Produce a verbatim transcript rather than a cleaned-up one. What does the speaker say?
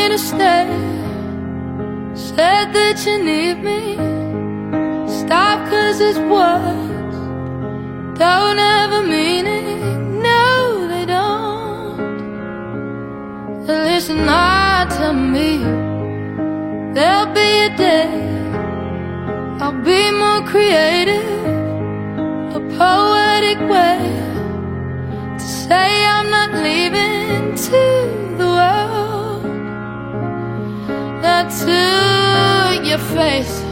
to stay. Said that you need me. Stop, cause it's words don't ever mean it. No, they don't. Listen hard to me. There'll be a day I'll be more creative, a poetic way to say I'm not leaving to the world. Not to your face,